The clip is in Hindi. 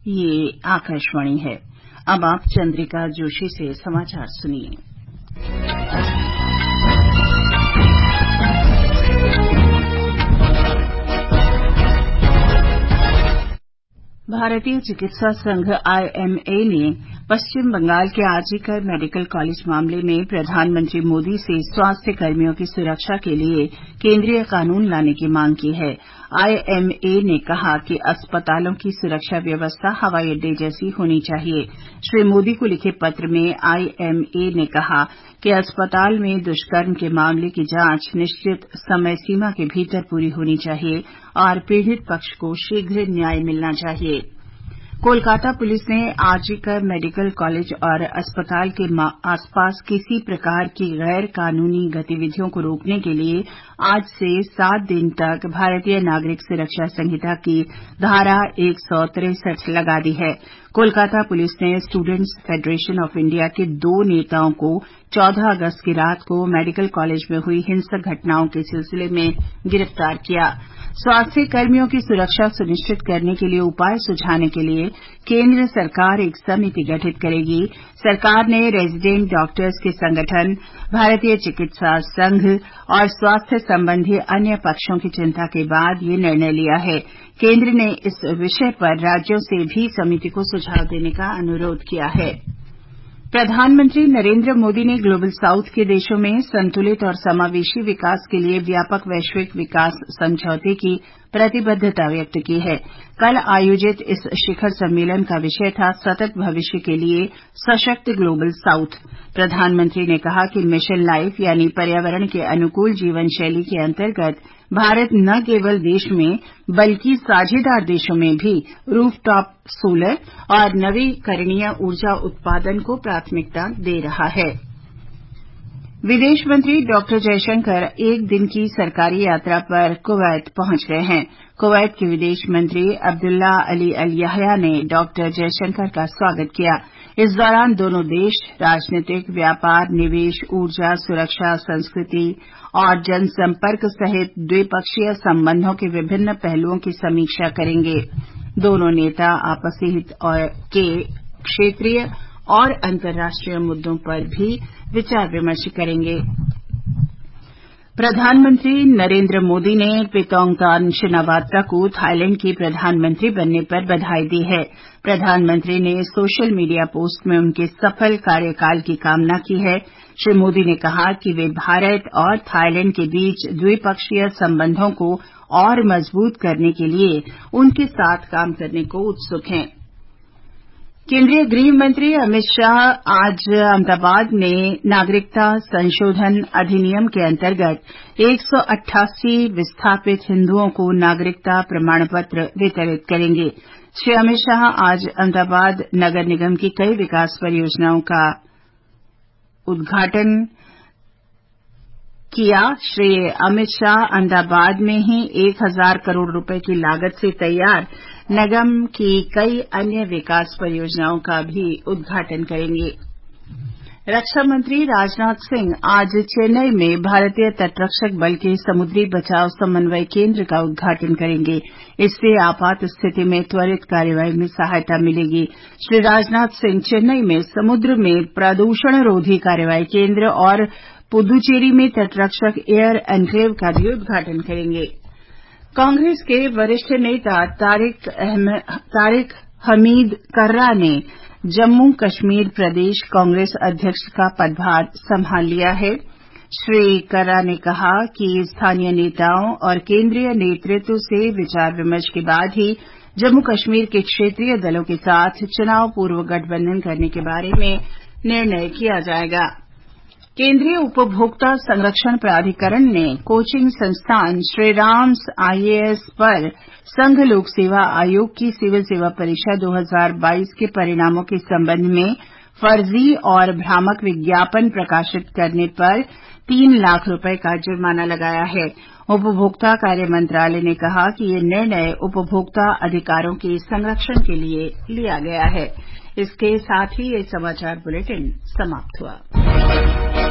ये आकाशवाणी है। अब आप चंद्रिका जोशी से समाचार सुनिए। भारतीय चिकित्सा संघ IMA ने पश्चिम बंगाल के आरजीकर मेडिकल कॉलेज मामले में प्रधानमंत्री मोदी से स्वास्थ्य कर्मियों की सुरक्षा के लिए केंद्रीय कानून लाने की मांग की है। IMA ने कहा कि अस्पतालों की सुरक्षा व्यवस्था हवाई अड्डे जैसी होनी चाहिए। श्री मोदी को लिखे पत्र में IMA ने कहा कि अस्पताल में दुष्कर्म के मामले की जांच निश्चित समय सीमा के भीतर पूरी होनी चाहिए और पीड़ित पक्ष को शीघ्र न्याय मिलना चाहिए। कोलकाता पुलिस ने आरजीकर मेडिकल कॉलेज और अस्पताल के आसपास किसी प्रकार की गैर कानूनी गतिविधियों को रोकने के लिए आज से 7 दिन तक भारतीय नागरिक सुरक्षा संहिता की धारा 163 लगा दी है। कोलकाता पुलिस ने स्टूडेंट्स फेडरेशन ऑफ इंडिया के 2 नेताओं को 14 अगस्त की रात को मेडिकल कॉलेज में हुई हिंसक घटनाओं के सिलसिले में गिरफ्तार किया। स्वास्थ्य कर्मियों की सुरक्षा सुनिश्चित करने के लिए उपाय सुझाने के लिए केंद्र सरकार एक समिति गठित करेगी। सरकार ने रेजिडेंट डॉक्टर्स के संगठन, भारतीय चिकित्सा संघ और स्वास्थ्य संबंधी अन्य पक्षों की चिंता के बाद ये निर्णय लिया है। केंद्र ने इस विषय पर राज्यों से भी समिति को सुझाव देने का अनुरोध किया है। प्रधानमंत्री नरेंद्र मोदी ने ग्लोबल साउथ के देशों में संतुलित और समावेशी विकास के लिए व्यापक वैश्विक विकास समझौते की प्रतिबद्धता व्यक्त की है। कल आयोजित इस शिखर सम्मेलन का विषय था सतत भविष्य के लिए सशक्त ग्लोबल साउथ। प्रधानमंत्री ने कहा कि मिशन लाइफ यानी पर्यावरण के अनुकूल जीवन शैली के अंतर्गत भारत न केवल देश में बल्कि साझेदार देशों में भी रूफटॉप सोलर और नवीकरणीय ऊर्जा उत्पादन को प्राथमिकता दे रहा है। विदेश मंत्री डॉक्टर जयशंकर एक दिन की सरकारी यात्रा पर कुवैत पहुंच गए हैं। कुवैत के विदेश मंत्री अब्दुल्ला अली अल याह्या ने डॉक्टर जयशंकर का स्वागत किया। इस दौरान दोनों देश राजनीतिक, व्यापार, निवेश, ऊर्जा, सुरक्षा, संस्कृति और जनसंपर्क सहित द्विपक्षीय संबंधों के विभिन्न पहलुओं की समीक्षा करेंगे। दोनों नेता आपसी हित के क्षेत्रीय और अंतर्राष्ट्रीय मुद्दों पर भी विचार विमर्श करेंगे। प्रधानमंत्री नरेंद्र मोदी ने पेतोंगतान शिनावात्रा को थाईलैंड की प्रधानमंत्री बनने पर बधाई दी है। प्रधानमंत्री ने सोशल मीडिया पोस्ट में उनके सफल कार्यकाल की कामना की है। श्री मोदी ने कहा कि वे भारत और थाईलैंड के बीच द्विपक्षीय संबंधों को और मजबूत करने के लिए उनके साथ काम करने को उत्सुक हैं। केंद्रीय गृह मंत्री अमित शाह आज अहमदाबाद में नागरिकता संशोधन अधिनियम के अंतर्गत 188 विस्थापित हिंदुओं को नागरिकता प्रमाण पत्र वितरित करेंगे। श्री अमित शाह आज अहमदाबाद नगर निगम की कई विकास परियोजनाओं का उद्घाटन किया। श्री अमित शाह अहमदाबाद में ही 1000 करोड़ रुपए की लागत से तैयार निगम की कई अन्य विकास परियोजनाओं का भी उद्घाटन करेंगे। रक्षा मंत्री राजनाथ सिंह आज चेन्नई में भारतीय तटरक्षक बल के समुद्री बचाव समन्वय केंद्र का उद्घाटन करेंगे। इससे आपात स्थिति में त्वरित कार्रवाई में सहायता मिलेगी। श्री राजनाथ सिंह चेन्नई में समुद्र में प्रदूषण रोधी कार्रवाई केंद्र और पुदुचेरी में तटरक्षक एयर एन्क्लेव का भी उद्घाटन करेंगे। कांग्रेस के वरिष्ठ नेता तारिक हमीद कर्रा ने जम्मू कश्मीर प्रदेश कांग्रेस अध्यक्ष का पदभार संभाल लिया है। श्री कर्रा ने कहा कि स्थानीय नेताओं और केंद्रीय नेतृत्व से विचार विमर्श के बाद ही जम्मू कश्मीर के क्षेत्रीय दलों के साथ चुनाव पूर्व गठबंधन करने के बारे में निर्णय किया जाएगा। केंद्रीय उपभोक्ता संरक्षण प्राधिकरण ने कोचिंग संस्थान श्रीराम्स IAS पर संघ लोक सेवा आयोग की सिविल सेवा परीक्षा 2022 के परिणामों के संबंध में फर्जी और भ्रामक विज्ञापन प्रकाशित करने पर 3 लाख रुपए का जुर्माना लगाया है। उपभोक्ता कार्य मंत्रालय ने कहा कि ये निर्णय उपभोक्ता अधिकारों के संरक्षण के लिए लिया गया है। इसके साथ ही ये समाचार बुलेटिन समाप्त हुआ।